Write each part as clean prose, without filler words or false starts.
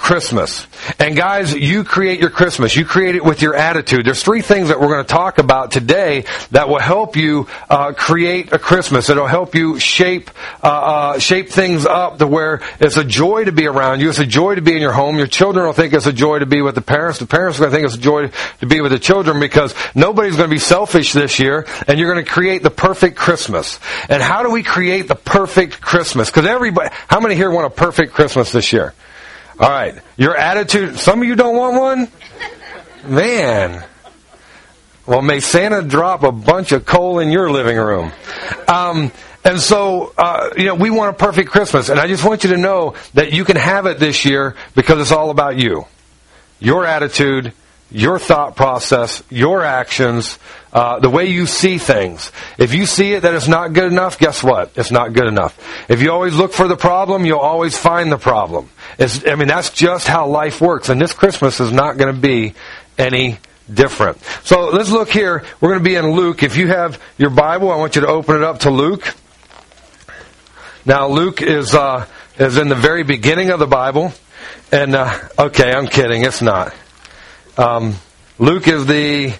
Christmas. And guys, you create your Christmas. You create it with your attitude. There's 3 things that we're going to talk about today that will help you create a Christmas. It'll help you shape things up to where it's a joy to be around you. It's a joy to be in your home. Your children will think it's a joy to be with the parents. The parents are going to think it's a joy to be with the children, because nobody's going to be selfish this year, and you're going to create the perfect Christmas. And how do we create the perfect Christmas? Because everybody, how many here want a perfect Christmas this year? All right. Your attitude, some of you don't want one? Man. Well, may Santa drop a bunch of coal in your living room. And so, we want a perfect Christmas. And I just want you to know that you can have it this year because it's all about you. Your attitude, your thought process, your actions, the way you see things. If you see it that it's not good enough, guess what? It's not good enough. If you always look for the problem, you'll always find the problem. That's just how life works. And this Christmas is not going to be any different. So let's look here. We're going to be in Luke. If you have your Bible, I want you to open it up to Luke. Now, Luke is in the very beginning of the Bible. And, okay, I'm kidding. It's not. Luke is the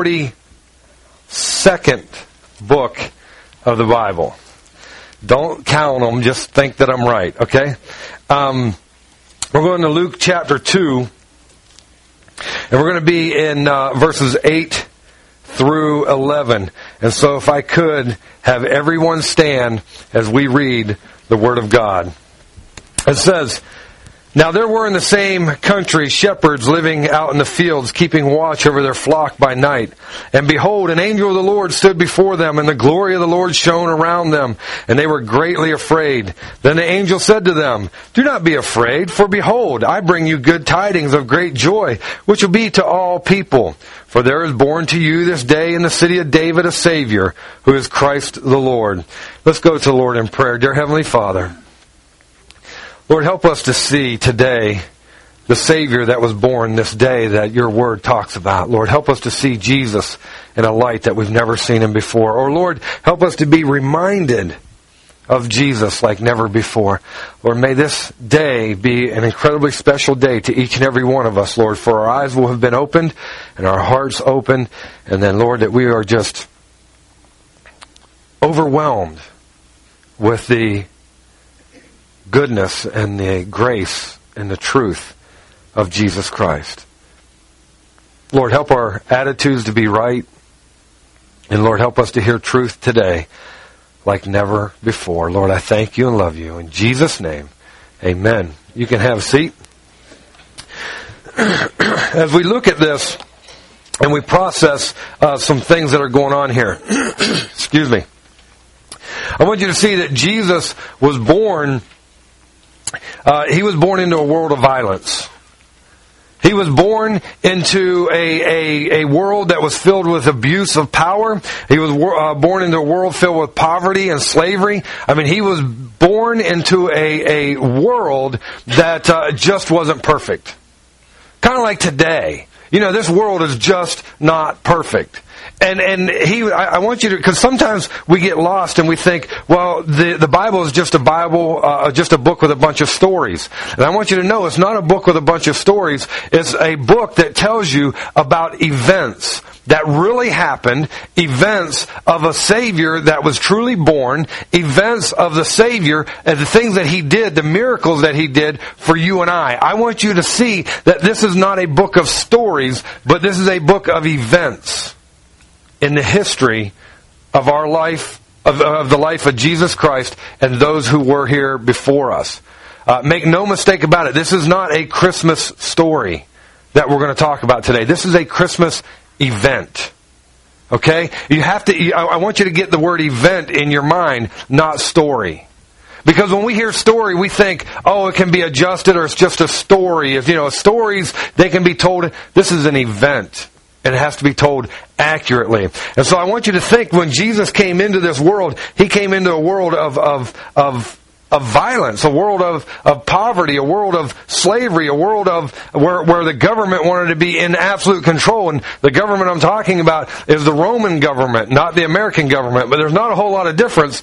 42nd book of the Bible. Don't count them, just think that I'm right, okay? We're going to Luke chapter 2, and we're going to be in verses 8 through 11. And so if I could have everyone stand as we read the Word of God. It says, "Now there were in the same country shepherds living out in the fields, keeping watch over their flock by night. And behold, an angel of the Lord stood before them, and the glory of the Lord shone around them, and they were greatly afraid. Then the angel said to them, 'Do not be afraid, for behold, I bring you good tidings of great joy, which will be to all people. For there is born to you this day in the city of David a Savior, who is Christ the Lord.'" Let's go to the Lord in prayer. Dear Heavenly Father, Lord, help us to see today the Savior that was born this day that your Word talks about. Lord, help us to see Jesus in a light that we've never seen him before. Or Lord, help us to be reminded of Jesus like never before. Lord, may this day be an incredibly special day to each and every one of us, Lord, for our eyes will have been opened and our hearts opened. And then, Lord, that we are just overwhelmed with the goodness and the grace and the truth of Jesus Christ. Lord, help our attitudes to be right. And Lord, help us to hear truth today like never before. Lord, I thank you and love you. In Jesus' name, amen. You can have a seat. As we look at this and we process some things that are going on here, excuse me, I want you to see that Jesus was born. He was born into a world of violence. He was born into a world that was filled with abuse of power. He was born into a world filled with poverty and slavery. He was born into a world that just wasn't perfect. Kind of like today. This world is just not perfect. And I want you to, because sometimes we get lost and we think, well, the Bible is just a Bible, just a book with a bunch of stories. And I want you to know it's not a book with a bunch of stories. It's a book that tells you about events that really happened, events of a Savior that was truly born, events of the Savior and the things that He did, the miracles that He did for you and I. I want you to see that this is not a book of stories, but this is a book of events in the history of our life, of the life of Jesus Christ and those who were here before us. Make no mistake about it. This is not a Christmas story that we're going to talk about today. This is a Christmas event. Okay? I want you to get the word event in your mind, not story. Because when we hear story, we think, it can be adjusted or it's just a story. Stories, they can be told. This is an event. And it has to be told accurately. And so I want you to think when Jesus came into this world, He came into a world of violence, a world of poverty, a world of slavery, a world of where the government wanted to be in absolute control. And the government I'm talking about is the Roman government, not the American government. But there's not a whole lot of difference.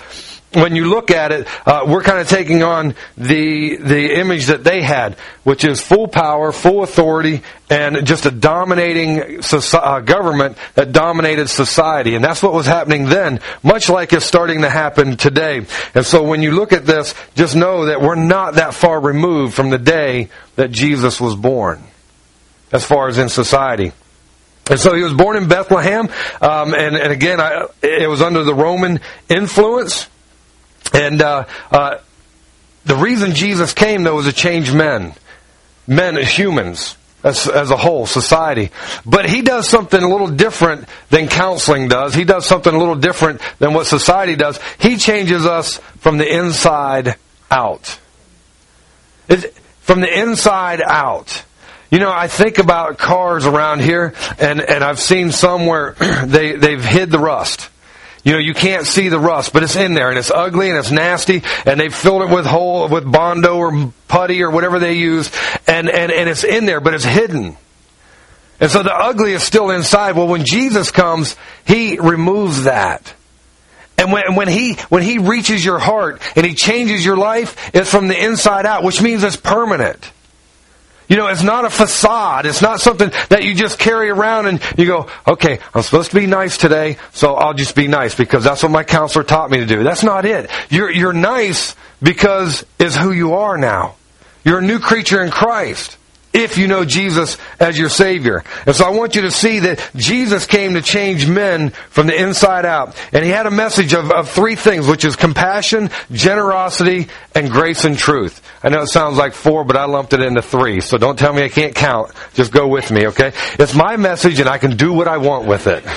when you look at it, we're kind of taking on the image that they had, which is full power, full authority, and just a dominating government that dominated society. And that's what was happening then, much like it's starting to happen today. And so when you look at this, just know that we're not that far removed from the day that Jesus was born, as far as in society. And so he was born in Bethlehem, and again, it was under the Roman influence. And the reason Jesus came, though, was to change men, humans, as a whole, society. But he does something a little different than counseling does. He does something a little different than what society does. He changes us from the inside out. From the inside out. You know, I think about cars around here, and I've seen some where they've hid the rust. You know, you can't see the rust, but it's in there, and it's ugly, and it's nasty, and they've filled it with Bondo or putty or whatever they use, and it's in there, but it's hidden. And so the ugly is still inside. Well, when Jesus comes, He removes that. And when He reaches your heart and He changes your life, it's from the inside out, which means it's permanent. You know, it's not a facade. It's not something that you just carry around and you go, okay, I'm supposed to be nice today, so I'll just be nice because that's what my counselor taught me to do. That's not it. You're nice because it's who you are now. You're a new creature in Christ, if you know Jesus as your Savior. And so I want you to see that Jesus came to change men from the inside out. And He had a message of three things, which is compassion, generosity, and grace and truth. I know it sounds like four, but I lumped it into three. So don't tell me I can't count. Just go with me, okay? It's my message and I can do what I want with it.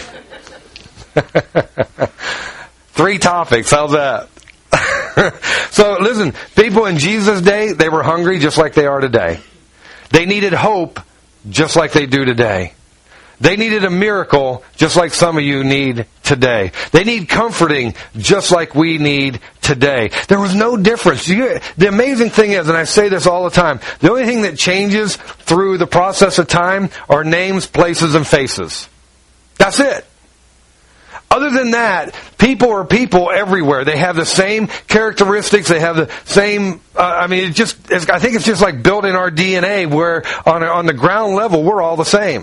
3 topics. How's that? So listen, people in Jesus' day, they were hungry just like they are today. They needed hope just like they do today. They needed a miracle just like some of you need today. They need comforting just like we need today. There was no difference. The amazing thing is, and I say this all the time, the only thing that changes through the process of time are names, places, and faces. That's it. Other than that, people are people everywhere. They have the same characteristics. They have the same. I think it's just like built in our DNA, where on the ground level we're all the same.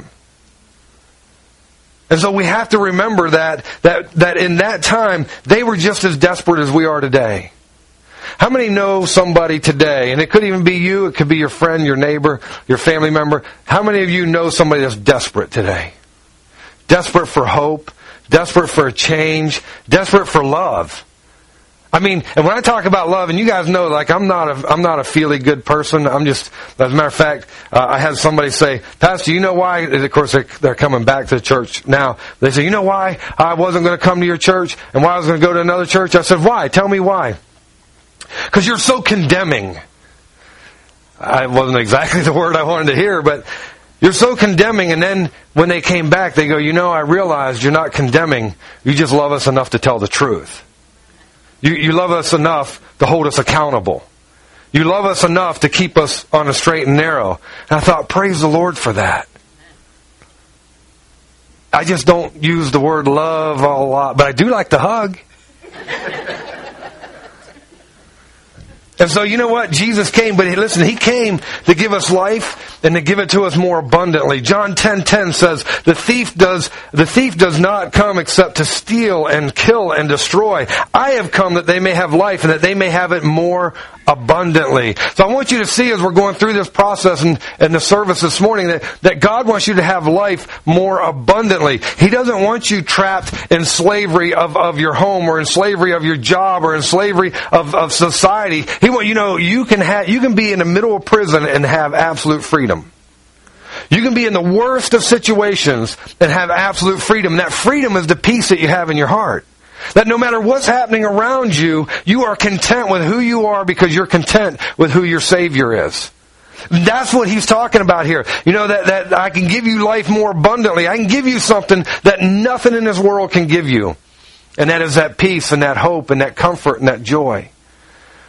And so we have to remember that in that time they were just as desperate as we are today. How many know somebody today, and it could even be you, it could be your friend, your neighbor, your family member. How many of you know somebody that's desperate today? Desperate for hope. Desperate for a change, desperate for love. I mean, and when I talk about love, and you guys know, like, I'm not a feely good person. I'm just, as a matter of fact, I had somebody say, Pastor, you know why? And of course, they're coming back to the church now. They say, you know why I wasn't going to come to your church and why I was going to go to another church? I said, why? Tell me why. Because you're so condemning. It wasn't exactly the word I wanted to hear, but you're so condemning, and then when they came back, they go, I realized you're not condemning. You just love us enough to tell the truth. You love us enough to hold us accountable. You love us enough to keep us on a straight and narrow. And I thought, praise the Lord for that. I just don't use the word love a lot, but I do like to hug. And so you know what? Jesus came, but listen, He came to give us life and to give it to us more abundantly. John 10:10 says, the thief does not come except to steal and kill and destroy. I have come that they may have life and that they may have it more abundantly. So I want you to see, as we're going through this process and the service this morning, that God wants you to have life more abundantly. He doesn't want you trapped in slavery of your home, or in slavery of your job, or in slavery of society. You can be in the middle of prison and have absolute freedom. You can be in the worst of situations and have absolute freedom. And that freedom is the peace that you have in your heart. That no matter what's happening around you, you are content with who you are because you're content with who your Savior is. That's what He's talking about here. That I can give you life more abundantly. I can give you something that nothing in this world can give you. And that is that peace and that hope and that comfort and that joy.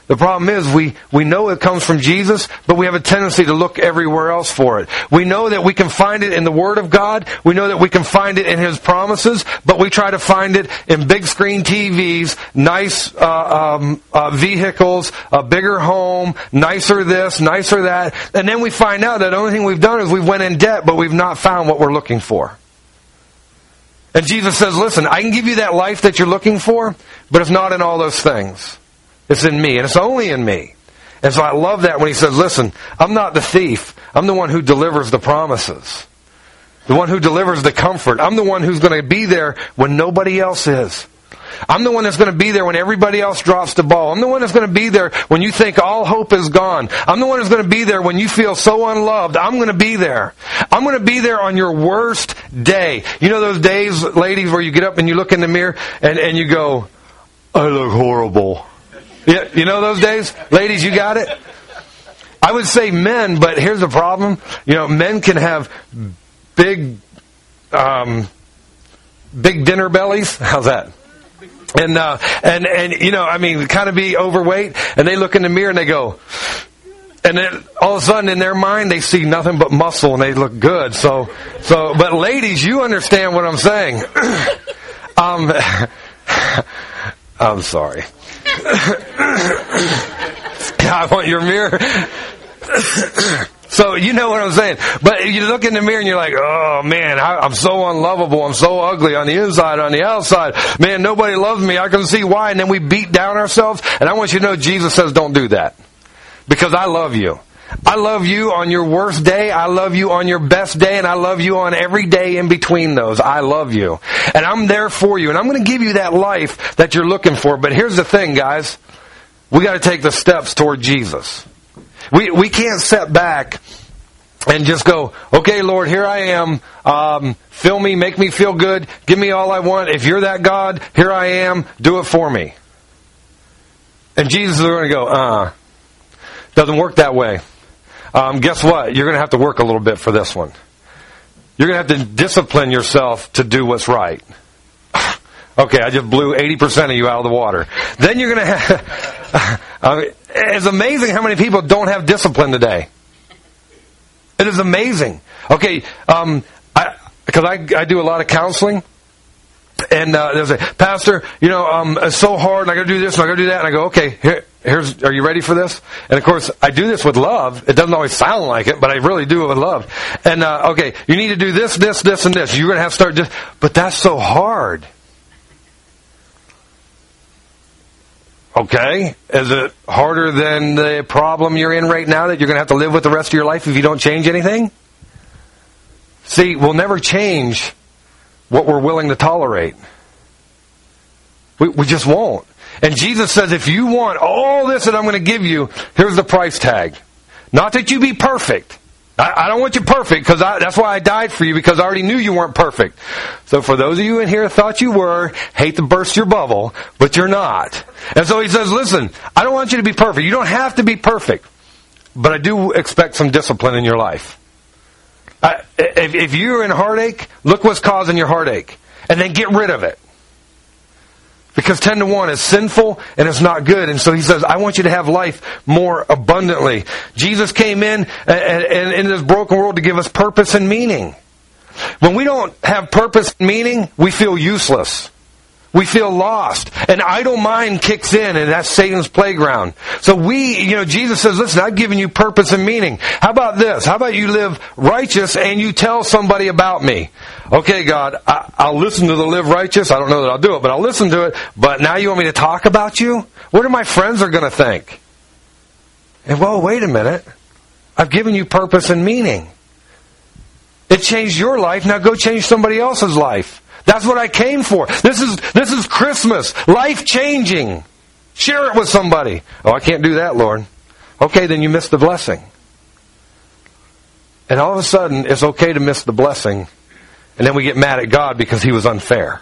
The problem is we know it comes from Jesus, but we have a tendency to look everywhere else for it. We know that we can find it in the Word of God. We know that we can find it in His promises, but we try to find it in big screen TVs, nice vehicles, a bigger home, nicer this, nicer that. And then we find out that the only thing we've done is we've went in debt, but we've not found what we're looking for. And Jesus says, listen, I can give you that life that you're looking for, but it's not in all those things. It's in me, and it's only in me. And so I love that when He says, listen, I'm not the thief. I'm the one who delivers the promises. The one who delivers the comfort. I'm the one who's going to be there when nobody else is. I'm the one that's going to be there when everybody else drops the ball. I'm the one that's going to be there when you think all hope is gone. I'm the one who's going to be there when you feel so unloved. I'm going to be there. I'm going to be there on your worst day. You know those days, ladies, where you get up and you look in the mirror and you go, I look horrible. Yeah, you know those days? Ladies, you got it? I would say men, but here's the problem. You know, men can have big dinner bellies. How's that? And you know, I mean, kind of be overweight, and they look in the mirror and they go, and then all of a sudden in their mind they see nothing but muscle and they look good. So, but ladies, you understand what I'm saying. I'm sorry. I want your mirror. So you know what I'm saying. But you look in the mirror and you're like, oh man, I'm so unlovable. I'm so ugly on the inside, on the outside. Man, nobody loves me. I can see why. And then we beat down ourselves. And I want you to know Jesus says don't do that. Because I love you. I love you on your worst day. I love you on your best day. And I love you on every day in between those. I love you. And I'm there for you. And I'm going to give you that life that you're looking for. But here's the thing, guys. We got to take the steps toward Jesus. We can't sit back and just go, okay, Lord, here I am. Fill me, make me feel good. Give me all I want. If you're that God, here I am. Do it for me. And Jesus is going to go, doesn't work that way. Guess what? You're going to have to work a little bit for this one. You're going to have to discipline yourself to do what's right. Okay, I just blew 80% of you out of the water. Then you're going to have... it's amazing how many people don't have discipline today. It is amazing. Okay, because I do a lot of counseling. And there's a pastor, you know, it's so hard, and I got to do this, and I got to do that. And I go, okay, here's, are you ready for this? And of course, I do this with love. It doesn't always sound like it, but I really do it with love. And okay, you need to do this, this, this, and this. You're going to have to start this. But that's so hard. Okay, is it harder than the problem you're in right now that you're going to have to live with the rest of your life if you don't change anything? See, we'll never change what we're willing to tolerate. We just won't. And Jesus says, if you want all this that I'm going to give you, here's the price tag. Not that you be perfect. I don't want you perfect, because that's why I died for you, because I already knew you weren't perfect. So for those of you in here who thought you were, hate to burst your bubble, but you're not. And so He says, listen, I don't want you to be perfect. You don't have to be perfect. But I do expect some discipline in your life. If you're in heartache, look what's causing your heartache. And then get rid of it. Because 10-to-1 is sinful and it's not good. And so He says, I want you to have life more abundantly. Jesus came in this broken world to give us purpose and meaning. When we don't have purpose and meaning, we feel useless. We feel lost. An idle mind kicks in, and that's Satan's playground. So Jesus says, listen, I've given you purpose and meaning. How about this? How about you live righteous and you tell somebody about me? Okay, God, I'll listen to the live righteous. I don't know that I'll do it, but I'll listen to it. But now you want me to talk about you? What are my friends are going to think? And well, wait a minute. I've given you purpose and meaning. It changed your life. Now go change somebody else's life. That's what I came for. This is Christmas. Life changing. Share it with somebody. Oh, I can't do that, Lord. Okay, then you missed the blessing. And all of a sudden, it's okay to miss the blessing. And then we get mad at God because He was unfair.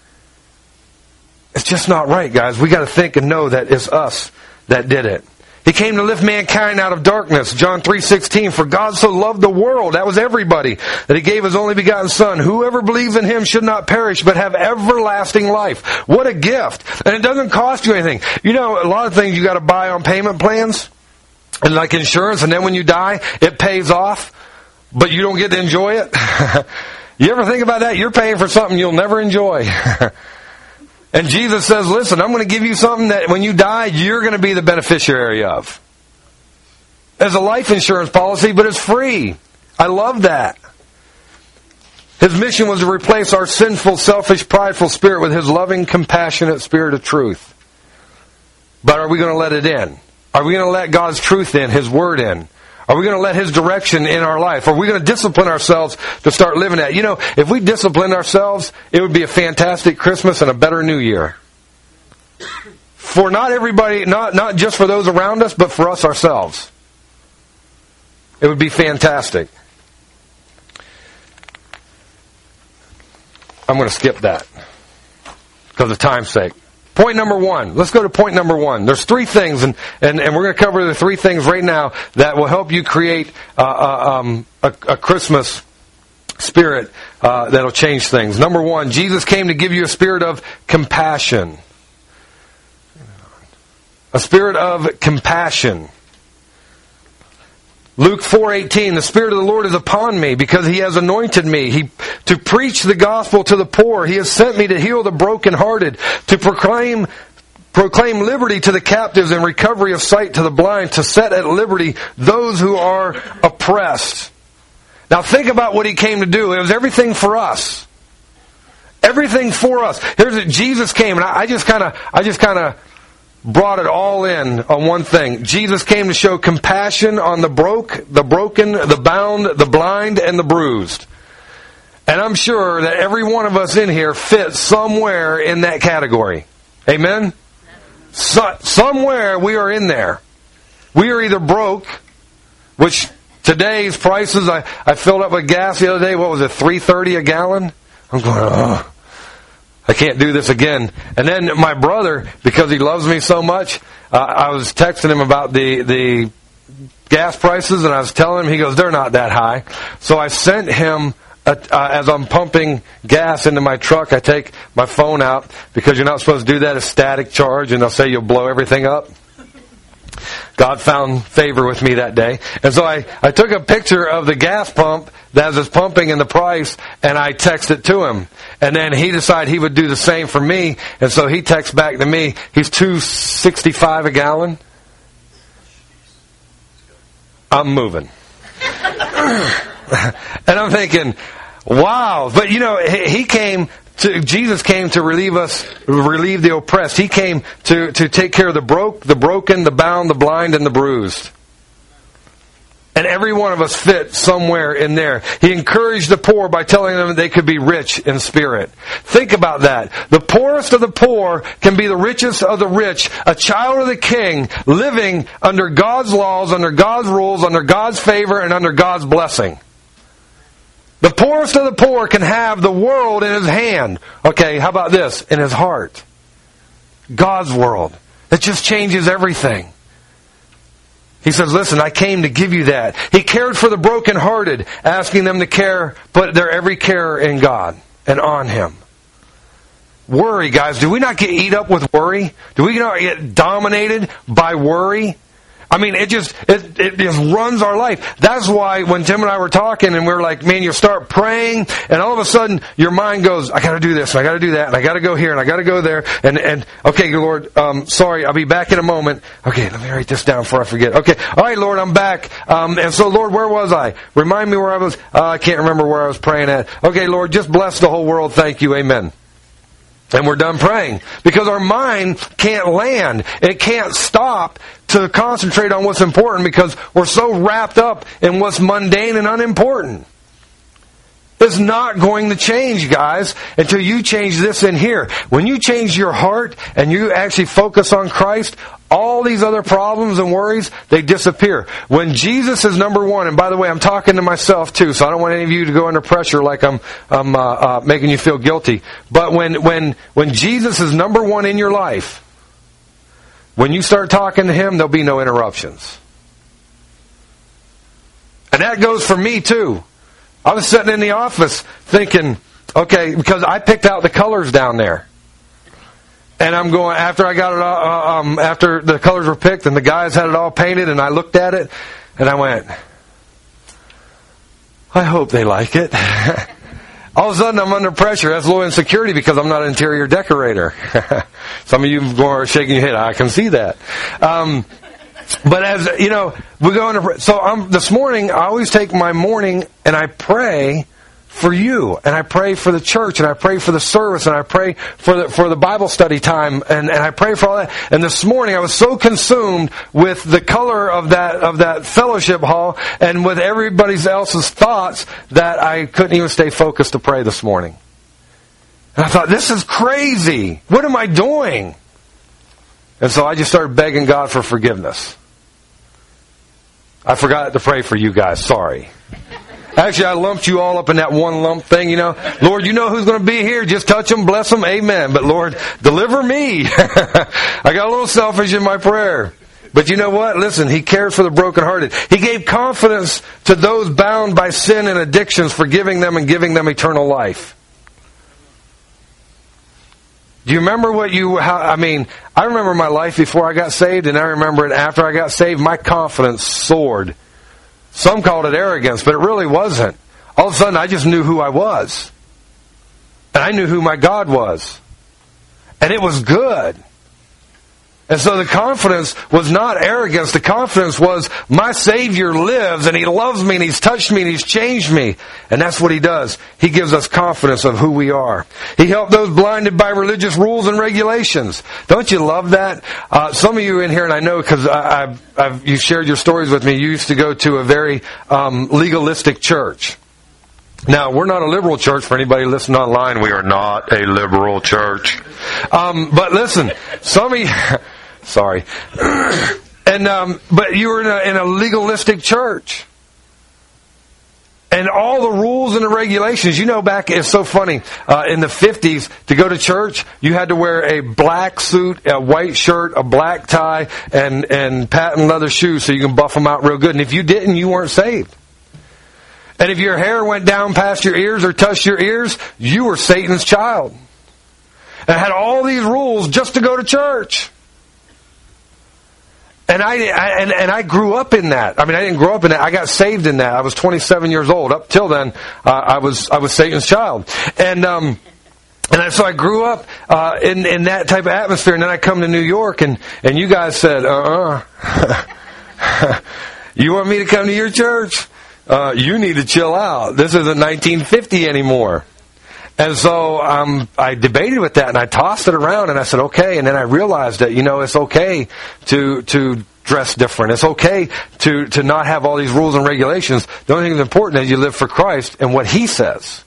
It's just not right, guys. We got to think and know that it's us that did it. He came to lift mankind out of darkness. John 3:16, for God so loved the world, that was everybody, that He gave His only begotten Son. Whoever believes in Him should not perish, but have everlasting life. What a gift. And it doesn't cost you anything. You know, a lot of things you got to buy on payment plans, and like insurance, and then when you die, it pays off, but you don't get to enjoy it. You ever think about that? You're paying for something you'll never enjoy. And Jesus says, listen, I'm going to give you something that when you die, you're going to be the beneficiary of. It's a life insurance policy, but it's free. I love that. His mission was to replace our sinful, selfish, prideful spirit with His loving, compassionate spirit of truth. But are we going to let it in? Are we going to let God's truth in, His Word in? Are we going to let His direction in our life? Are we going to discipline ourselves to start living that? You know, if we disciplined ourselves, it would be a fantastic Christmas and a better New Year. For not everybody, not just for those around us, but for us ourselves. It would be fantastic. I'm going to skip that because of time's sake. Point number one. Let's go to point number one. There's three things, and we're going to cover the three things right now that will help you create a Christmas spirit that'll change things. Number one, Jesus came to give you a spirit of compassion. A spirit of compassion. Luke 4:18, the Spirit of the Lord is upon me because He has anointed me to preach the gospel to the poor. He has sent me to heal the brokenhearted, to proclaim liberty to the captives and recovery of sight to the blind, to set at liberty those who are oppressed. Now think about what He came to do. It was everything for us. Everything for us. Here's it. Jesus came, and I just kind of brought it all in on one thing. Jesus came to show compassion on the broken, the bound, the blind, and the bruised. And I'm sure that every one of us in here fits somewhere in that category. Amen? Somewhere we are in there. We are either broke, which today's prices, I filled up with gas the other day, what was it, $3.30 a gallon? I'm going, oh, I can't do this again. And then my brother, because he loves me so much, I was texting him about the gas prices, and I was telling him, he goes, they're not that high. So I sent him, as I'm pumping gas into my truck, I take my phone out, because you're not supposed to do that, a static charge, and they'll say you'll blow everything up. God found favor with me that day. And so I took a picture of the gas pump that was pumping and the price, and I texted it to him. And then he decided he would do the same for me, and so he texts back to me, he's $2.65 a gallon. I'm moving. And I'm thinking, wow. But you know, Jesus came to relieve the oppressed. He came to take care of the broken, the bound, the blind, and the bruised. And every one of us fit somewhere in there. He encouraged the poor by telling them they could be rich in spirit. Think about that. The poorest of the poor can be the richest of the rich. A child of the King living under God's laws, under God's rules, under God's favor, and under God's blessing. The poorest of the poor can have the world in his hand. Okay, how about this? In his heart. God's world. That just changes everything. He says, listen, I came to give you that. He cared for the brokenhearted, asking them to put their every care in God and on Him. Worry, guys. Do we not get eat up with worry? Do we not get dominated by worry? I mean, it just runs our life. That's why when Tim and I were talking and we were like, man, you start praying and all of a sudden your mind goes, I gotta do this, and I gotta do that, and I gotta go here, and I gotta go there, and okay, Lord, sorry, I'll be back in a moment. Okay, let me write this down before I forget. Okay, alright, Lord, I'm back. And so, Lord, where was I? Remind me where I was. I can't remember where I was praying at. Okay, Lord, just bless the whole world. Thank you. Amen. And we're done praying. Because our mind can't land. It can't stop to concentrate on what's important because we're so wrapped up in what's mundane and unimportant. It's not going to change, guys, until you change this in here. When you change your heart and you actually focus on Christ, all these other problems and worries, they disappear. When Jesus is number one, and by the way, I'm talking to myself too, so I don't want any of you to go under pressure like I'm making you feel guilty. But when Jesus is number one in your life, when you start talking to him, there'll be no interruptions. And that goes for me too. I was sitting in the office thinking, okay, because I picked out the colors down there. And I'm going, after I got it all, after the colors were picked and the guys had it all painted, and I looked at it and I went, I hope they like it. All of a sudden I'm under pressure. That's a little insecurity because I'm not an interior decorater. Some of you are shaking your head. I can see that. But as, you know, we go into, so this morning, I always take my morning and I pray for you, and I pray for the church, and I pray for the service, and I pray for the Bible study time, and I pray for all that. And this morning I was so consumed with the color of that fellowship hall and with everybody else's thoughts that I couldn't even stay focused to pray this morning. And I thought, this is crazy. What am I doing? And so I just started begging God for forgiveness. I forgot to pray for you guys. Sorry. Actually, I lumped you all up in that one lump thing, you know. Lord, you know who's going to be here. Just touch them, bless them, amen. But Lord, deliver me. I got a little selfish in my prayer. But you know what? Listen, He cares for the brokenhearted. He gave confidence to those bound by sin and addictions, forgiving them and giving them eternal life. Do you remember I remember my life before I got saved, and I remember it after I got saved. My confidence soared. Some called it arrogance, but it really wasn't. All of a sudden, I just knew who I was. And I knew who my God was. And it was good. And so the confidence was not arrogance. The confidence was, my Savior lives, and He loves me, and He's touched me, and He's changed me. And that's what He does. He gives us confidence of who we are. He helped those blinded by religious rules and regulations. Don't you love that? Some of you in here, and I know because you've shared your stories with me, you used to go to a very legalistic church. Now, we're not a liberal church. For anybody listening online, we are not a liberal church. But listen, some of you... Sorry. But you were in a legalistic church. And all the rules and the regulations, you know, back, it's so funny, in the 50s, to go to church, you had to wear a black suit, a white shirt, a black tie, and patent leather shoes so you can buff them out real good. And if you didn't, you weren't saved. And if your hair went down past your ears or touched your ears, you were Satan's child. And I had all these rules just to go to church. And I grew up in that. I mean, I didn't grow up in that. I got saved in that. I was 27 years old. Up till then, I was Satan's child. And so I grew up in that type of atmosphere. And then I come to New York, and you guys said, you want me to come to your church? You need to chill out. This isn't 1950 anymore. And so I debated with that, and I tossed it around, and I said, okay. And then I realized that, you know, it's okay to dress different. It's okay to not have all these rules and regulations. The only thing that's important is you live for Christ and what He says.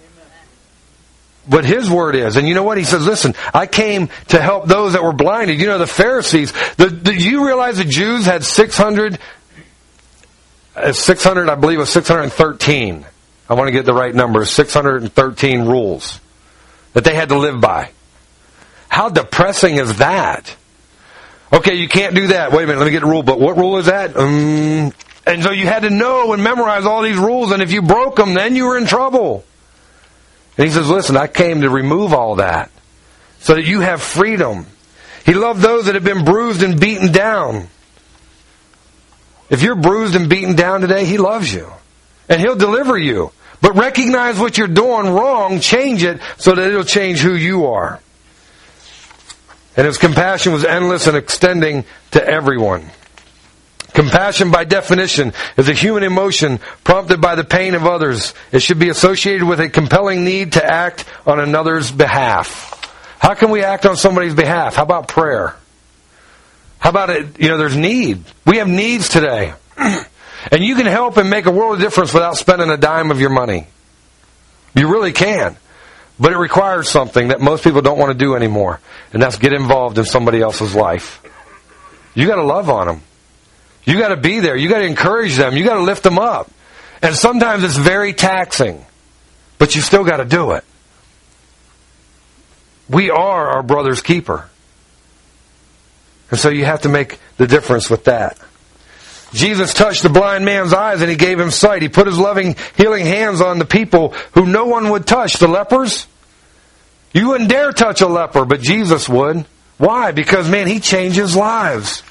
What His Word is. And you know what? He says, listen, I came to help those that were blinded. You know, the Pharisees, you realize the Jews had 600, I believe it was 613. I want to get the right number. 613 rules that they had to live by. How depressing is that? Okay, you can't do that. Wait a minute, let me get the rule book. What rule is that? And so you had to know and memorize all these rules, and if you broke them, then you were in trouble. And He says, listen, I came to remove all that so that you have freedom. He loved those that have been bruised and beaten down. If you're bruised and beaten down today, He loves you. And He'll deliver you. But recognize what you're doing wrong, change it, so that it'll change who you are. And His compassion was endless and extending to everyone. Compassion, by definition, is a human emotion prompted by the pain of others. It should be associated with a compelling need to act on another's behalf. How can we act on somebody's behalf? How about prayer? How about it? You know, there's need. We have needs today. And you can help and make a world of difference without spending a dime of your money. You really can. But it requires something that most people don't want to do anymore. And that's get involved in somebody else's life. You got to love on them. You got to be there. You got to encourage them. You got to lift them up. And sometimes it's very taxing. But you still got to do it. We are our brother's keeper. And so you have to make the difference with that. Jesus touched the blind man's eyes and he gave him sight. He put his loving, healing hands on the people who no one would touch, the lepers. You wouldn't dare touch a leper, but Jesus would. Why? Because, man, he changes lives.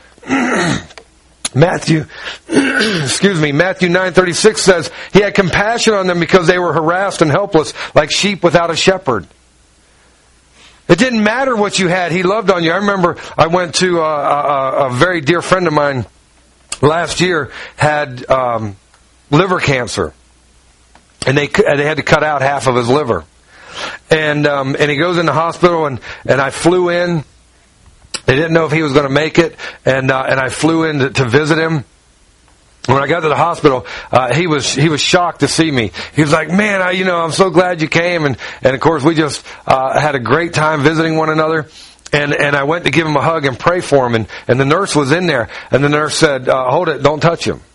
Matthew 9:36 says, he had compassion on them because they were harassed and helpless, like sheep without a shepherd. It didn't matter what you had. He loved on you. I remember I went to a very dear friend of mine last year had liver cancer, and they had to cut out half of his liver. And he goes in the hospital, and I flew in. They didn't know if he was going to make it, and I flew in to visit him. When I got to the hospital, he was shocked to see me. He was like, "Man, I'm so glad you came." And of course, we just had a great time visiting one another. And I went to give him a hug and pray for him, and the nurse was in there, and the nurse said, "Hold it, don't touch him."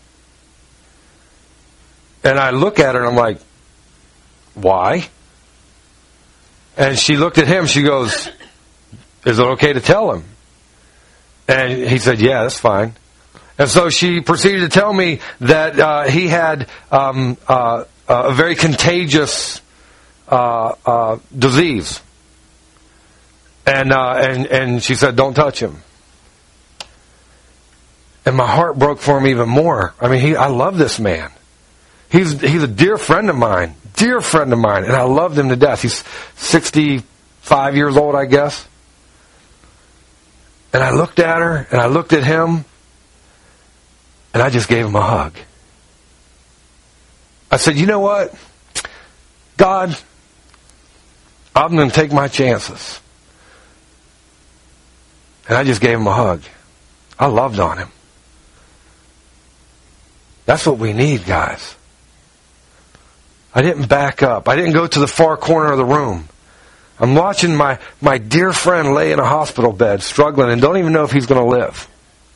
And I look at her and I'm like, "Why?" And she looked at him. She goes, "Is it okay to tell him?" And he said, "Yeah, that's fine." And so she proceeded to tell me that he had a very contagious disease. And she said, "Don't touch him." And my heart broke for him even more. I mean, I love this man. He's a dear friend of mine, and I loved him to death. He's 65 years old, I guess. And I looked at her, and I looked at him, and I just gave him a hug. I said, "You know what? God, I'm going to take my chances." And I just gave him a hug. I loved on him. That's what we need, guys. I didn't back up. I didn't go to the far corner of the room. I'm watching my dear friend lay in a hospital bed, struggling, and don't even know if he's going to live.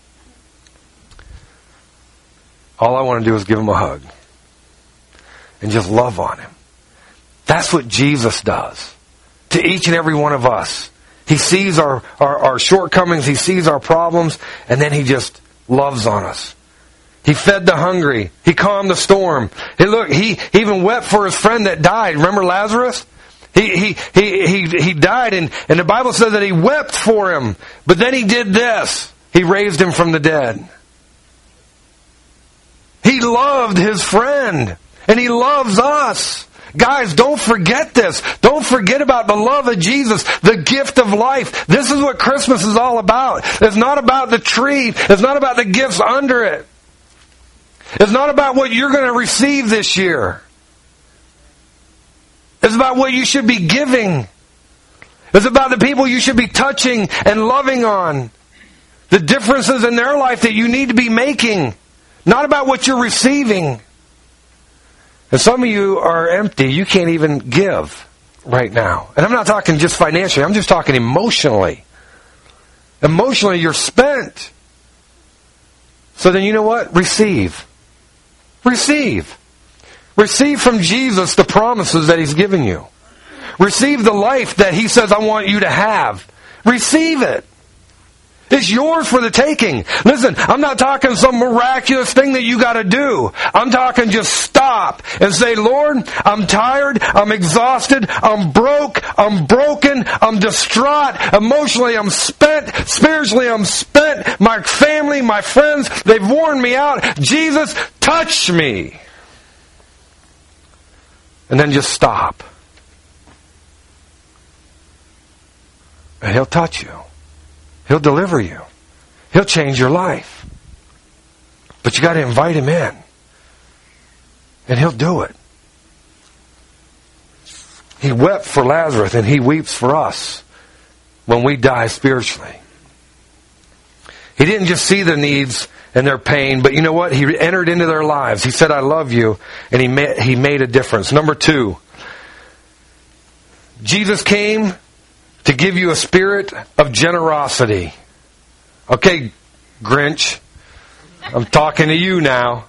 All I want to do is give him a hug. And just love on him. That's what Jesus does to each and every one of us. He sees our shortcomings, he sees our problems, and then he just loves on us. He fed the hungry. He calmed the storm. He even wept for his friend that died. Remember Lazarus? He died, and the Bible says that he wept for him. But then he did this. He raised him from the dead. He loved his friend, and he loves us. Guys, don't forget this. Don't forget about the love of Jesus, the gift of life. This is what Christmas is all about. It's not about the tree. It's not about the gifts under it. It's not about what you're going to receive this year. It's about what you should be giving. It's about the people you should be touching and loving on. The differences in their life that you need to be making. Not about what you're receiving. And some of you are empty. You can't even give right now. And I'm not talking just financially. I'm just talking emotionally. Emotionally, you're spent. So then you know what? Receive. Receive. Receive from Jesus the promises that He's given you. Receive the life that He says, I want you to have. Receive it. It's yours for the taking. Listen, I'm not talking some miraculous thing that you got to do. I'm talking just stop and say, Lord, I'm tired, I'm exhausted, I'm broke, I'm broken, I'm distraught, emotionally I'm spent, spiritually I'm spent, my family, my friends, they've worn me out. Jesus, touch me. And then just stop. And He'll touch you. He'll deliver you. He'll change your life. But you got to invite Him in. And He'll do it. He wept for Lazarus and He weeps for us when we die spiritually. He didn't just see the needs and their pain, but you know what? He entered into their lives. He said, I love you, and He made a difference. Number 2, Jesus came to give you a spirit of generosity. Okay, Grinch, I'm talking to you now.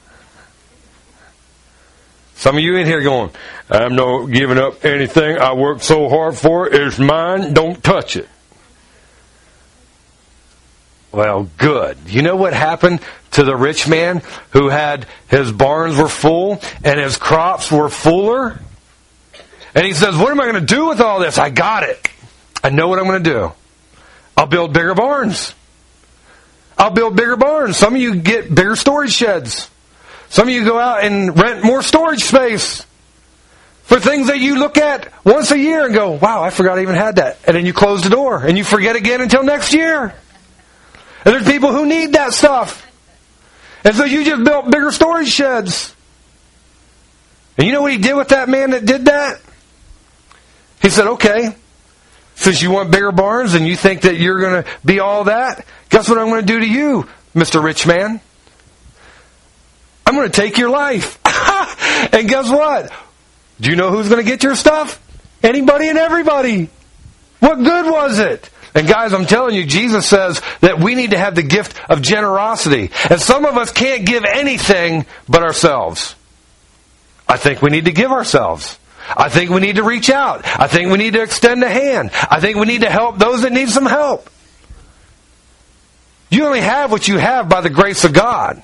Some of you in here going, I'm not giving up anything. I worked so hard for it. It's mine. Don't touch it. Well, good. You know what happened to the rich man who had his barns were full and his crops were fuller? And he says, what am I going to do with all this? I got it. I know what I'm going to do. I'll build bigger barns. I'll build bigger barns. Some of you get bigger storage sheds. Some of you go out and rent more storage space for things that you look at once a year and go, wow, I forgot I even had that. And then you close the door and you forget again until next year. And there's people who need that stuff. And so you just built bigger storage sheds. And you know what he did with that man that did that? He said, okay, since you want bigger barns and you think that you're going to be all that, guess what I'm going to do to you, Mr. Rich Man? I'm going to take your life. And guess what? Do you know who's going to get your stuff? Anybody and everybody. What good was it? And guys, I'm telling you, Jesus says that we need to have the gift of generosity. And some of us can't give anything but ourselves. I think we need to give ourselves. I think we need to reach out. I think we need to extend a hand. I think we need to help those that need some help. You only have what you have by the grace of God.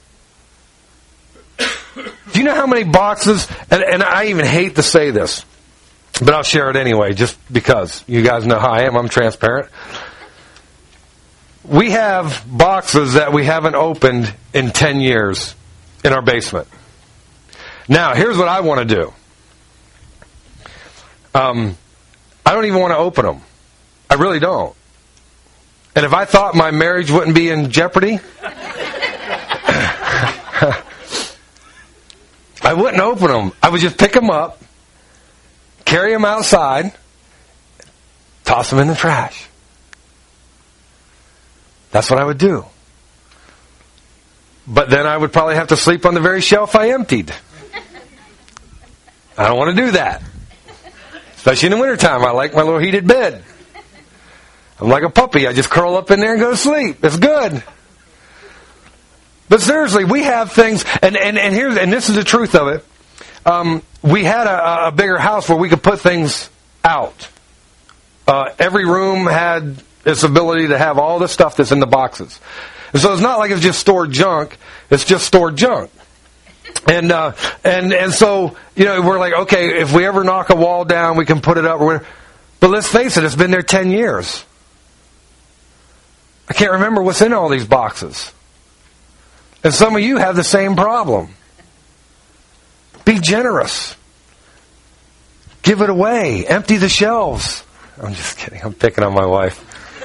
Do you know how many boxes, and I even hate to say this, but I'll share it anyway, just because. You guys know how I am. I'm transparent. We have boxes that we haven't opened in 10 years in our basement. Now, here's what I want to do. I don't even want to open them. I really don't. And if I thought my marriage wouldn't be in jeopardy, I wouldn't open them. I would just pick them up, carry them outside, toss them in the trash. That's what I would do. But then I would probably have to sleep on the very shelf I emptied. I don't want to do that. Especially in the wintertime. I like my little heated bed. I'm like a puppy. I just curl up in there and go to sleep. It's good. But seriously, we have things, and this is the truth of it. We had a bigger house where we could put things out. Every room had its ability to have all the stuff that's in the boxes. And so it's not like it's just stored junk. It's just stored junk. And so, you know, we're like, okay, if we ever knock a wall down, we can put it up. But let's face it, it's been there 10 years. I can't remember what's in all these boxes. And some of you have the same problem. Be generous. Give it away. Empty the shelves. I'm just kidding. I'm picking on my wife.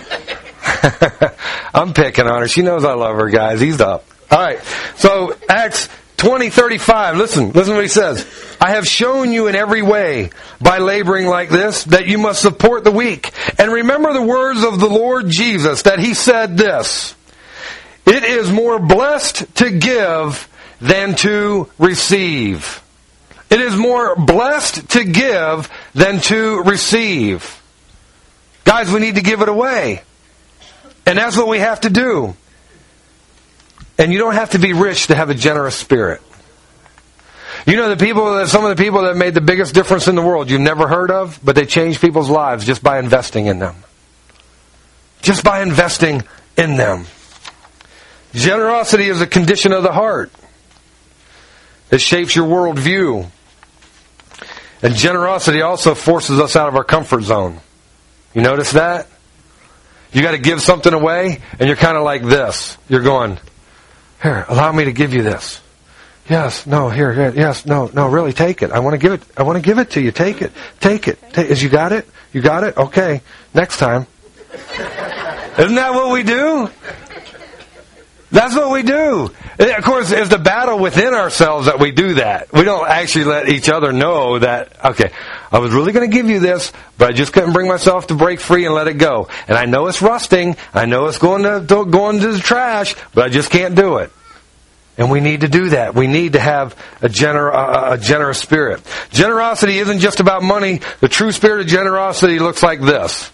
I'm picking on her. She knows I love her, guys. Ease up. All right. So, Acts 20:35. Listen what he says. I have shown you in every way by laboring like this that you must support the weak. And remember the words of the Lord Jesus, that he said this: it is more blessed to give than to receive. It is more blessed to give than to receive. Guys, we need to give it away. And that's what we have to do. And you don't have to be rich to have a generous spirit. You know some of the people that made the biggest difference in the world you've never heard of, but they changed people's lives just by investing in them. Just by investing in them. Generosity is a condition of the heart. It shapes your worldview. And generosity also forces us out of our comfort zone. You notice that? You got to give something away, and you're kind of like this. You're going, here, allow me to give you this. Yes, no, here, yes, no, really, take it. I want to give it to you. Take it. You got it? You got it? Okay, next time. Isn't that what we do? That's what we do. Of course, it's the battle within ourselves that we do that. We don't actually let each other know that, okay, I was really going to give you this, but I just couldn't bring myself to break free and let it go. And I know it's rusting. I know it's going to the trash, but I just can't do it. And we need to do that. We need to have a generous spirit. Generosity isn't just about money. The true spirit of generosity looks like this.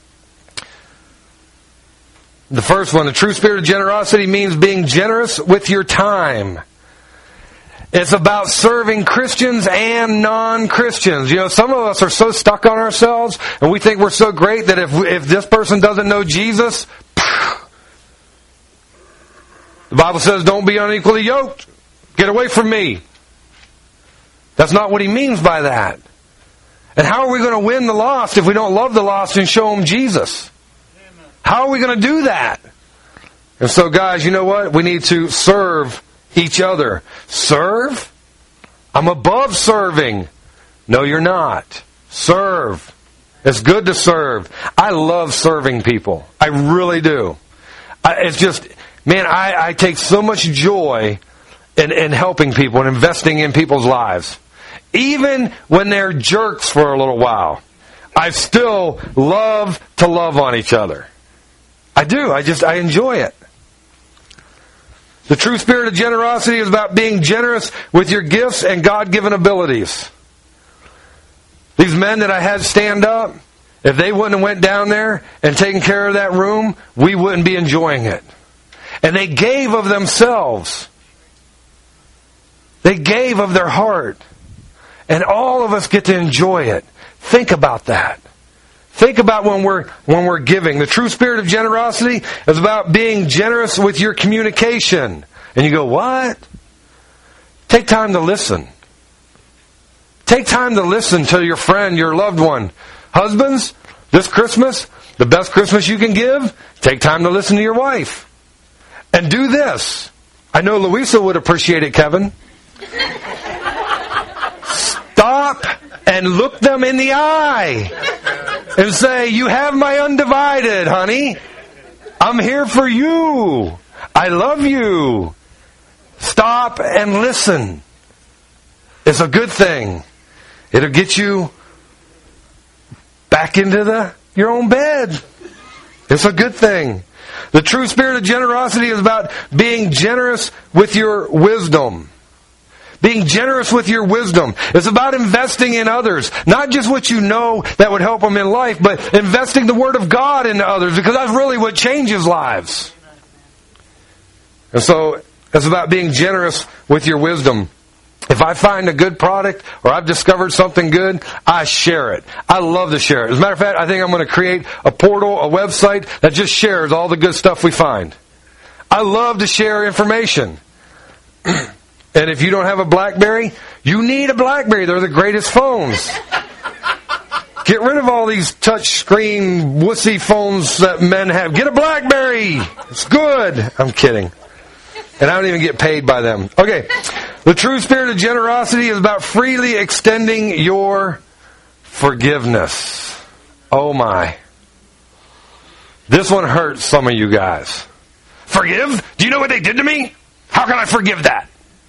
The first one, the true spirit of generosity means being generous with your time. It's about serving Christians and non-Christians. You know, some of us are so stuck on ourselves, and we think we're so great that if this person doesn't know Jesus, The Bible says, don't be unequally yoked. Get away from me. That's not what he means by that. And how are we going to win the lost if we don't love the lost and show them Jesus? How are we going to do that? And so, guys, you know what? We need to serve each other. Serve? I'm above serving. No, you're not. Serve. It's good to serve. I love serving people. I really do. It's just, man, I take so much joy in helping people and investing in people's lives. Even when they're jerks for a little while, I still love to love on each other. I do. I enjoy it. The true spirit of generosity is about being generous with your gifts and God-given abilities. These men that I had stand up, if they wouldn't have went down there and taken care of that room, we wouldn't be enjoying it. And they gave of themselves. They gave of their heart. And all of us get to enjoy it. Think about that. Think about when we're giving. The true spirit of generosity is about being generous with your communication. And you go, what? Take time to listen. Take time to listen to your friend, your loved one. Husbands, this Christmas, the best Christmas you can give, take time to listen to your wife. And do this. I know Louisa would appreciate it, Kevin. Stop and look them in the eye and say, you have my undivided, honey. I'm here for you. I love you. Stop and listen. It's a good thing. It'll get you back into your own bed. It's a good thing. The true spirit of generosity is about being generous with your wisdom. Being generous with your wisdom. It's about investing in others. Not just what you know that would help them in life, but investing the Word of God into others, because that's really what changes lives. And so, it's about being generous with your wisdom. If I find a good product or I've discovered something good, I share it. I love to share it. As a matter of fact, I think I'm going to create a portal, a website that just shares all the good stuff we find. I love to share information. And if you don't have a BlackBerry, you need a BlackBerry. They're the greatest phones. Get rid of all these touch screen wussy phones that men have. Get a BlackBerry. It's good. I'm kidding. And I don't even get paid by them. Okay. The true spirit of generosity is about freely extending your forgiveness. Oh my. This one hurts some of you guys. Forgive? Do you know what they did to me? How can I forgive that?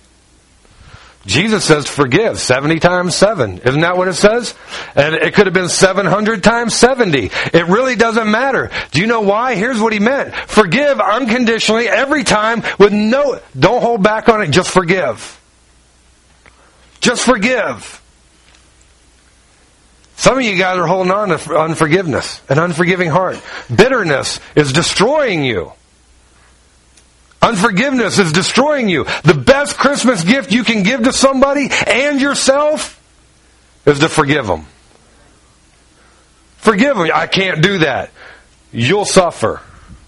Jesus says forgive 70 times 7. Isn't that what it says? And it could have been 700 times 70. It really doesn't matter. Do you know why? Here's what he meant. Forgive unconditionally every time with don't hold back on it. Just forgive. Just forgive. Some of you guys are holding on to unforgiveness, an unforgiving heart. Bitterness is destroying you. Unforgiveness is destroying you. The best Christmas gift you can give to somebody and yourself is to forgive them. Forgive them. I can't do that. You'll suffer.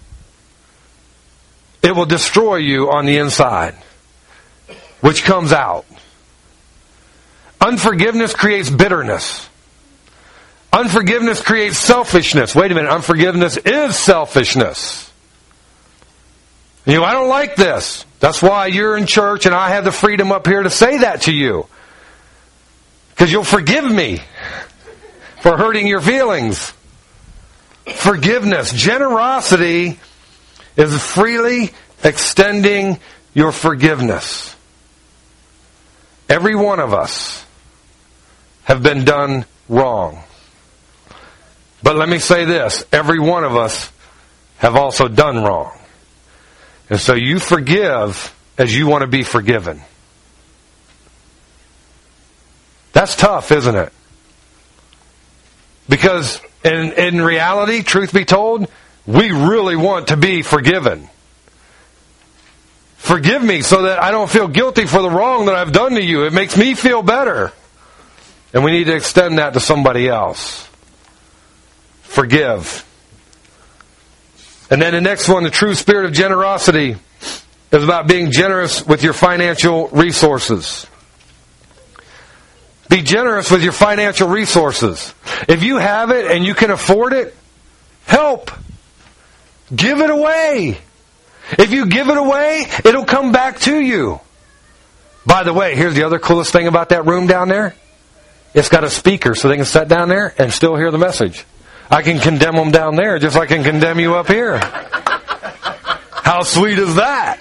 It will destroy you on the inside, which comes out. Unforgiveness creates bitterness. Unforgiveness creates selfishness. Wait a minute. Unforgiveness is selfishness. You know, I don't like this. That's why you're in church and I have the freedom up here to say that to you. Because you'll forgive me for hurting your feelings. Forgiveness. Generosity is freely extending your forgiveness. Every one of us have been done wrong. But let me say this. Every one of us have also done wrong. And so you forgive as you want to be forgiven. That's tough, isn't it? Because in reality, truth be told, we really want to be forgiven. Forgive me so that I don't feel guilty for the wrong that I've done to you. It makes me feel better. And we need to extend that to somebody else. Forgive. And then the next one, the true spirit of generosity, is about being generous with your financial resources. Be generous with your financial resources. If you have it and you can afford it, help. Give it away. If you give it away, it'll come back to you. By the way, here's the other coolest thing about that room down there. It's got a speaker so they can sit down there and still hear the message. I can condemn them down there just like I can condemn you up here. How sweet is that?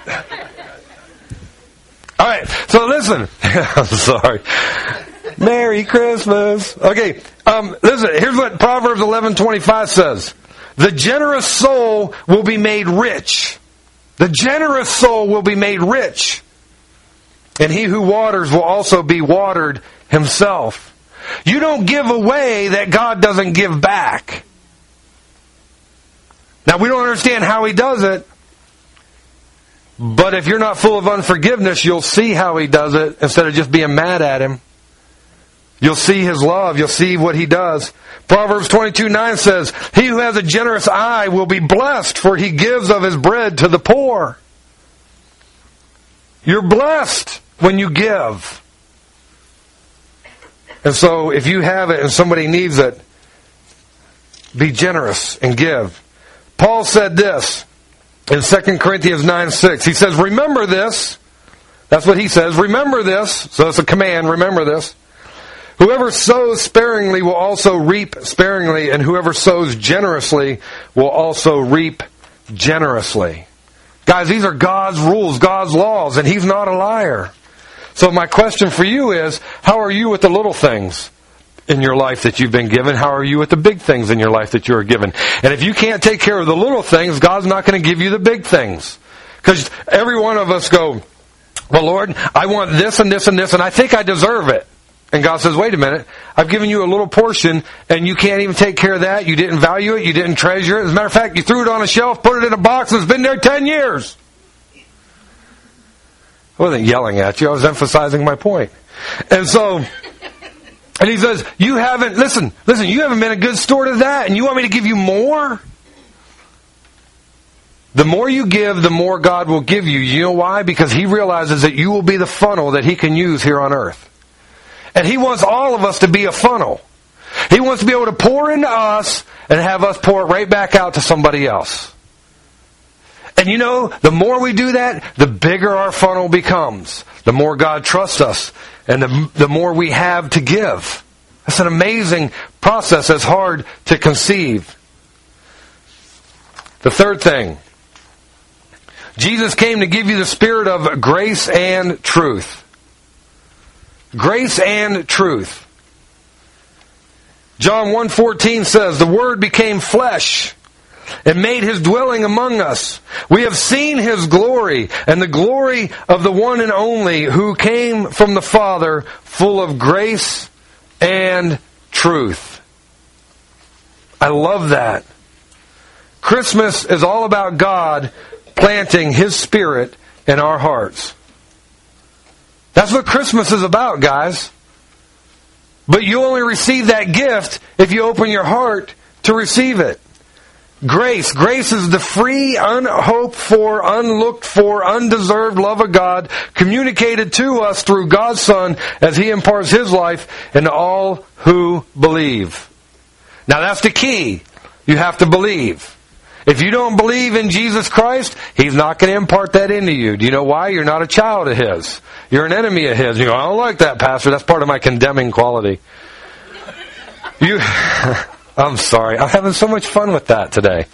All right, so listen. I'm sorry. Merry Christmas. Okay, listen, here's what Proverbs 11:25 says. The generous soul will be made rich. The generous soul will be made rich. And he who waters will also be watered himself. You don't give away that God doesn't give back. Now, we don't understand how He does it. But if you're not full of unforgiveness, you'll see how He does it instead of just being mad at Him. You'll see His love. You'll see what He does. Proverbs 22:9 says, he who has a generous eye will be blessed, for he gives of his bread to the poor. You're blessed when you give. And so if you have it and somebody needs it, be generous and give. Paul said this in 2 Corinthians 9:6. He says, remember this. That's what he says. Remember this. So it's a command. Remember this. Whoever sows sparingly will also reap sparingly, and whoever sows generously will also reap generously. Guys, these are God's rules, God's laws, and He's not a liar. So my question for you is, how are you with the little things in your life that you've been given? How are you with the big things in your life that you are given? And if you can't take care of the little things, God's not going to give you the big things. Because every one of us go, well, Lord, I want this and this and this, and I think I deserve it. And God says, wait a minute, I've given you a little portion, and you can't even take care of that. You didn't value it. You didn't treasure it. As a matter of fact, you threw it on a shelf, put it in a box, and it's been there 10 years. I wasn't yelling at you. I was emphasizing my point. And so, and He says, you haven't, listen, you haven't been a good steward of that, and you want me to give you more? The more you give, the more God will give you. You know why? Because He realizes that you will be the funnel that He can use here on earth. And He wants all of us to be a funnel. He wants to be able to pour into us and have us pour it right back out to somebody else. And you know, the more we do that, the bigger our funnel becomes. The more God trusts us, and the more we have to give. That's an amazing process that's hard to conceive. The third thing. Jesus came to give you the spirit of grace and truth. Grace and truth. John 1:14 says, the Word became flesh and made His dwelling among us. We have seen His glory, and the glory of the one and only who came from the Father, full of grace and truth. I love that. Christmas is all about God planting His Spirit in our hearts. That's what Christmas is about, guys. But you only receive that gift if you open your heart to receive it. Grace. Grace is the free, unhoped for, unlooked for, undeserved love of God communicated to us through God's Son as He imparts His life into all who believe. Now that's the key. You have to believe. If you don't believe in Jesus Christ, He's not going to impart that into you. Do you know why? You're not a child of His. You're an enemy of His. You go, I don't like that, Pastor. That's part of my condemning quality. I'm sorry. I'm having so much fun with that today.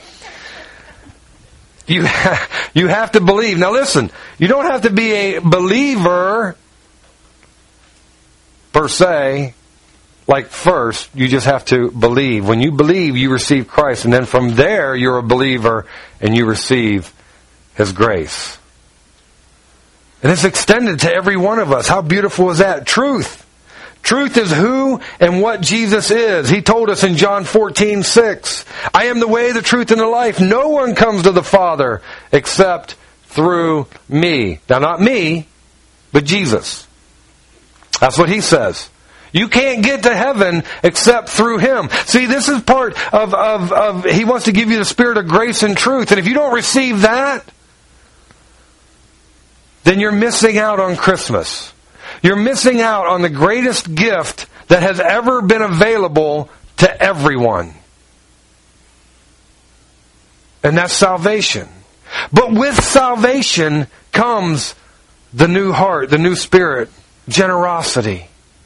You have to believe. Now listen, you don't have to be a believer per se. Like first, you just have to believe. When you believe, you receive Christ. And then from there, you're a believer and you receive His grace. And it's extended to every one of us. How beautiful is that? Truth. Truth is who and what Jesus is. He told us in John 14:6, I am the way, the truth, and the life. No one comes to the Father except through me. Now, not me, but Jesus. That's what He says. You can't get to heaven except through Him. See, this is part of He wants to give you the spirit of grace and truth. And if you don't receive that, then you're missing out on Christmas. You're missing out on the greatest gift that has ever been available to everyone. And that's salvation. But with salvation comes the new heart, the new spirit, generosity.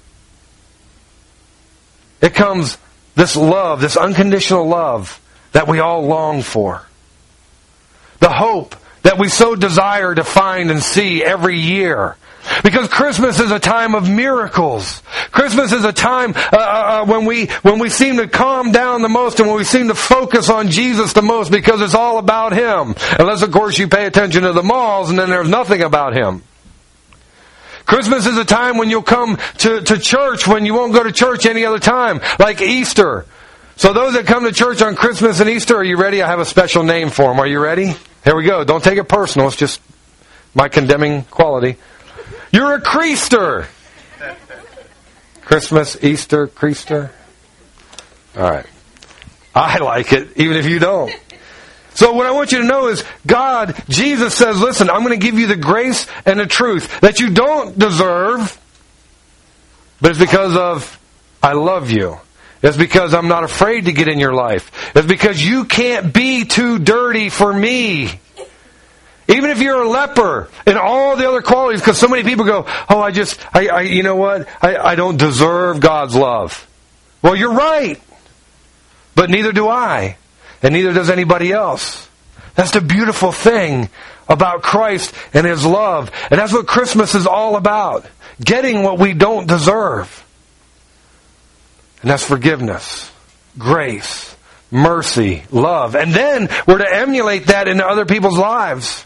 It comes this love, this unconditional love that we all long for. The hope that we so desire to find and see every year. Because Christmas is a time of miracles. Christmas is a time when we seem to calm down the most and when we seem to focus on Jesus the most because it's all about Him. Unless, of course, you pay attention to the malls and then there's nothing about Him. Christmas is a time when you'll come to church when you won't go to church any other time, like Easter. So those that come to church on Christmas and Easter, are you ready? I have a special name for them. Are you ready? Here we go. Don't take it personal. It's just my condemning quality. You're a creaster. Christmas, Easter, creaster. All right. I like it, even if you don't. So what I want you to know is God, Jesus says, listen, I'm going to give you the grace and the truth that you don't deserve, but it's because of I love you. It's because I'm not afraid to get in your life. It's because you can't be too dirty for me. Even if you're a leper and all the other qualities, because so many people go, oh, you know what? I don't deserve God's love. Well, you're right. But neither do I. And neither does anybody else. That's the beautiful thing about Christ and His love. And that's what Christmas is all about. Getting what we don't deserve. And that's forgiveness, grace, mercy, love. And then we're to emulate that into other people's lives.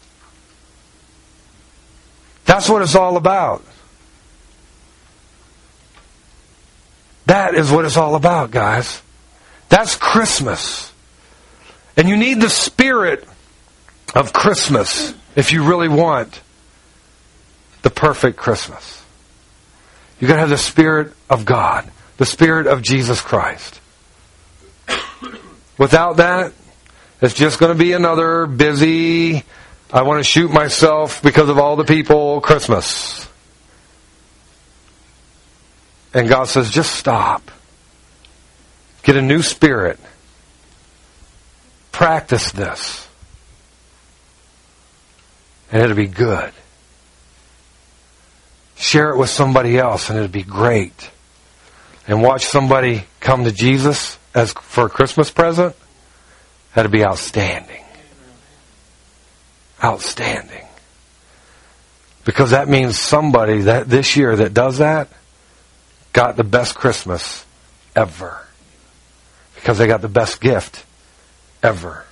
That's what it's all about. That is what it's all about, guys. That's Christmas. And you need the spirit of Christmas if you really want the perfect Christmas. You've got to have the Spirit of God. The Spirit of Jesus Christ. Without that, it's just going to be another busy, I want to shoot myself because of all the people Christmas. And God says, just stop. Get a new spirit. Practice this. And it'll be good. Share it with somebody else and it'll be great. And watch somebody come to Jesus as for a Christmas present, that'd be outstanding. Outstanding. Because that means somebody that this year that does that got the best Christmas ever. Because they got the best gift ever.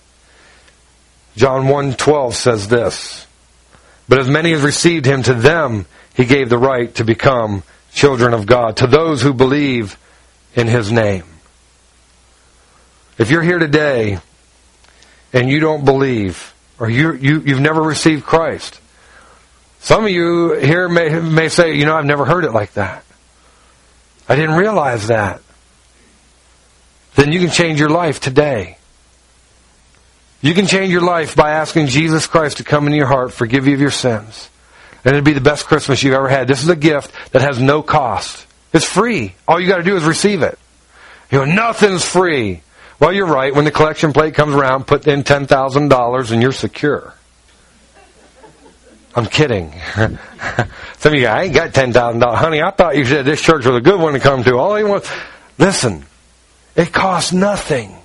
John 1:12 says this, but as many as received Him, to them He gave the right to become children of God, to those who believe in His name. If you're here today and you don't believe, or you've never received Christ, some of you here may say, you know, I've never heard it like that. I didn't realize that. Then you can change your life today. You can change your life by asking Jesus Christ to come into your heart, forgive you of your sins. And it'll be the best Christmas you've ever had. This is a gift that has no cost. It's free. All you got to do is receive it. You know, nothing's free. Well, you're right. When the collection plate comes around, put in $10,000 and you're secure. I'm kidding. Some of you go, I ain't got $10,000. Honey, I thought you said this church was a good one to come to. All you want... Listen, it costs nothing.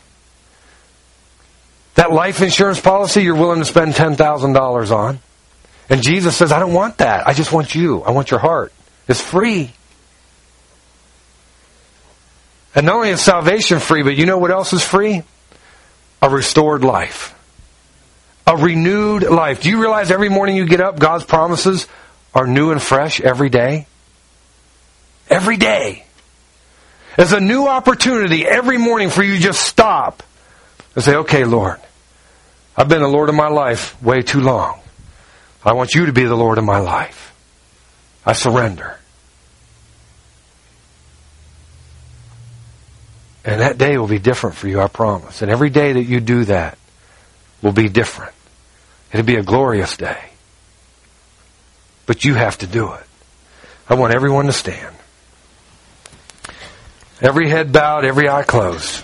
That life insurance policy you're willing to spend $10,000 on. And Jesus says, I don't want that. I just want you. I want your heart. It's free. And not only is salvation free, but you know what else is free? A restored life. A renewed life. Do you realize every morning you get up, God's promises are new and fresh every day? Every day. There's a new opportunity every morning for you to just stop and say, okay, Lord, I've been the Lord of my life way too long. I want you to be the Lord of my life. I surrender. And that day will be different for you, I promise. And every day that you do that will be different. It'll be a glorious day. but you have to do it. I want everyone to stand. Every head bowed, every eye closed.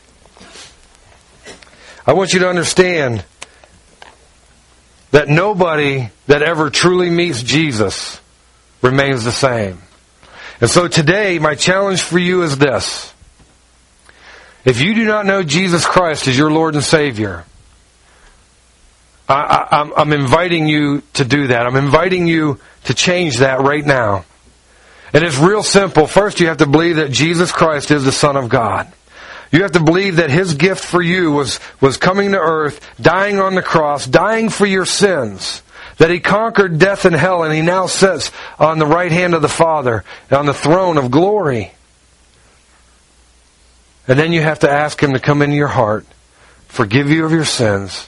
I want you to understand that nobody that ever truly meets Jesus remains the same. And so today, my challenge for you is this. If you do not know Jesus Christ as your Lord and Savior, I'm inviting you to do that. I'm inviting you to change that right now. And it's real simple. First, you have to believe that Jesus Christ is the Son of God. You have to believe that His gift for you was coming to earth, dying on the cross, dying for your sins. That He conquered death and hell, and He now sits on the right hand of the Father, on the throne of glory. And then you have to ask Him to come into your heart, forgive you of your sins,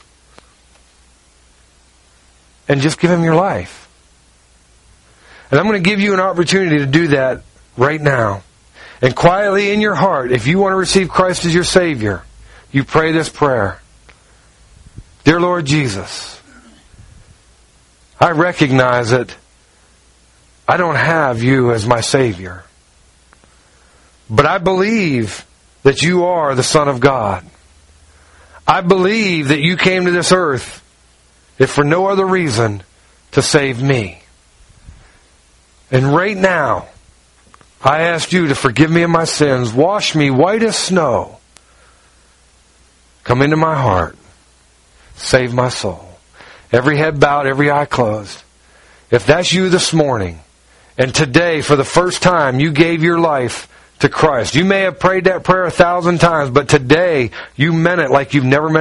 and just give Him your life. And I'm going to give you an opportunity to do that right now. And quietly in your heart, if you want to receive Christ as your Savior, you pray this prayer. Dear Lord Jesus, I recognize that I don't have you as my Savior. But I believe that you are the Son of God. I believe that you came to this earth, if for no other reason, to save me. And right now, I ask you to forgive me of my sins, wash me white as snow, come into my heart, save my soul. Every head bowed, every eye closed. If that's you this morning, and today, for the first time, you gave your life to Christ. You may have prayed that prayer 1,000 times, but today, you meant it like you've never meant